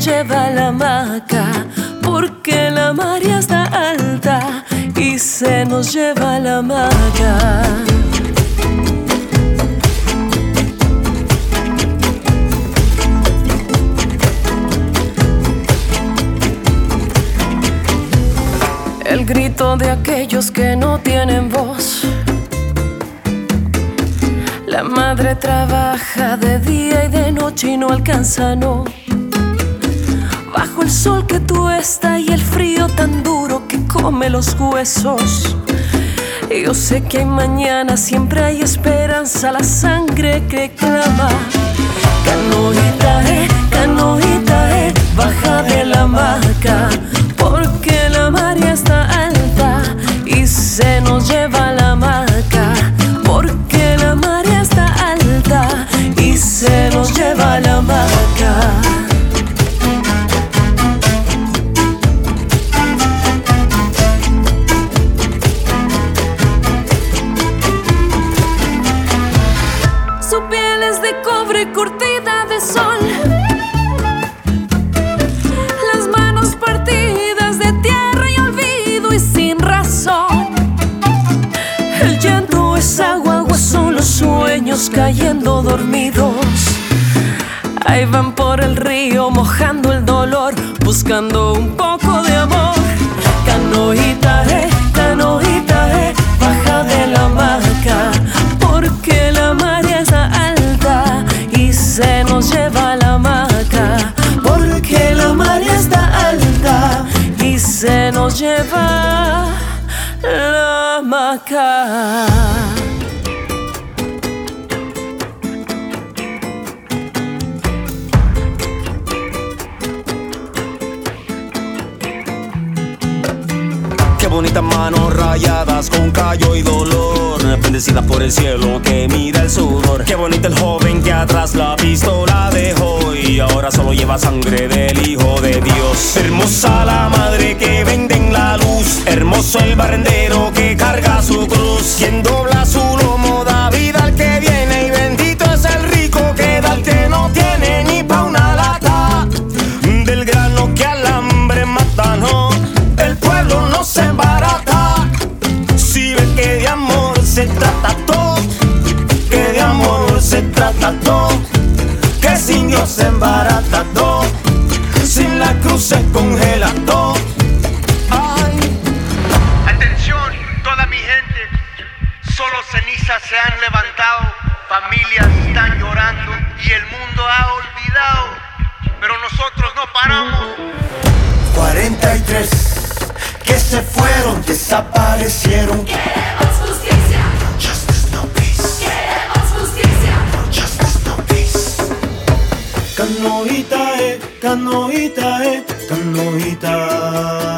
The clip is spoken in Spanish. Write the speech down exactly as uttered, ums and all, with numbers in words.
nos lleva a la hamaca, porque la marea está alta y se nos lleva a la hamaca. El grito de aquellos que no tienen voz. La madre trabaja de día y de noche y no alcanza, no. Bajo el sol que tuesta y el frío tan duro que come los huesos. Yo sé que hay mañana, siempre hay esperanza, la sangre que clama. Canoita, eh, canoita, eh, baja de la hamaca, porque la marea está alta y se nos lleva a la hamaca, porque la marea está alta y se nos lleva a la hamaca. Su piel es de cobre curtida de sol, las manos partidas de tierra y olvido y sin razón. El llanto es agua, agua son los sueños cayendo dormidos. Ahí van por el río mojando el dolor, buscando un poco de amor. Canoita, eh, canoita, eh, baja de la hamaca, porque la marea está alta y se nos lleva a la hamaca, porque la marea está alta y se nos lleva la hamaca. Qué bonitas manos rayadas con callo y dolor, bendecidas por el cielo que mira el sudor. Qué bonito el joven que atrás la pistola dejó y ahora solo lleva sangre del Hijo de Dios. Hermosa la madre que vende en la luz, hermoso el barrendero que carga su cruz. Quien dobla su lomo da vida al que viene y bendito es el rico que da al que no tiene ni pa' una lata. Del grano que al hambre mata, no, el pueblo no se embarata. Si ves que de amor se trata todo, que de amor se trata todo, que sin Dios se embarata todo, sin la cruz se congela todo. Ay. Atención, toda mi gente, solo cenizas se han levantado, familias están llorando y el mundo ha olvidado, pero nosotros no paramos. cuarenta y tres que se fueron, desaparecieron. Queremos justicia. Justice, no peace. Queremos justicia. Justice, no peace. Canoita, eh, canoita, eh, canoita.